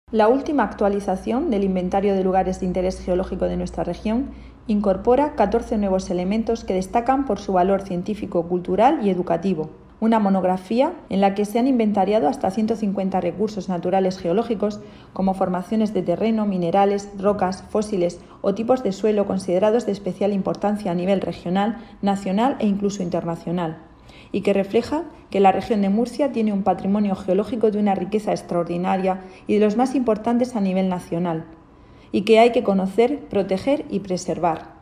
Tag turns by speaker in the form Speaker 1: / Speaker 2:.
Speaker 1: La última actualización del Inventario de Lugares de Interés Geológico de nuestra región incorpora 14 nuevos elementos que destacan por su valor científico, cultural y educativo. Una monografía en la que se han inventariado hasta 150 recursos naturales geológicos como formaciones de terreno, minerales, rocas, fósiles o tipos de suelo considerados de especial importancia a nivel regional, nacional e incluso internacional, y que refleja que la región de Murcia tiene un patrimonio geológico de una riqueza extraordinaria y de los más importantes a nivel nacional, y que hay que conocer, proteger y preservar.